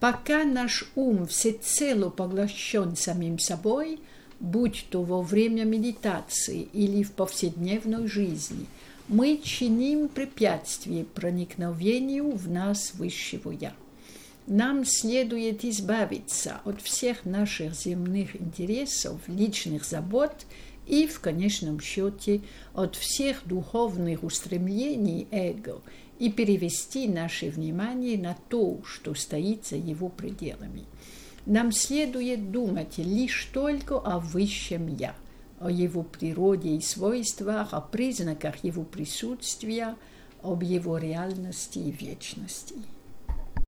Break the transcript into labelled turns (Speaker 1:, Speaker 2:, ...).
Speaker 1: Пока наш ум всецело поглощен самим собой, будь то во время медитации или в повседневной жизни, мы чиним препятствие проникновению в нас высшего «Я». Нам следует избавиться от всех наших земных интересов, личных забот и, в конечном счете, от всех духовных устремлений эго и перевести наше внимание на то, что стоит за его пределами. Нам следует думать лишь только о высшем «Я», о его природе и свойствах, о признаках его присутствия, об его реальности и вечности.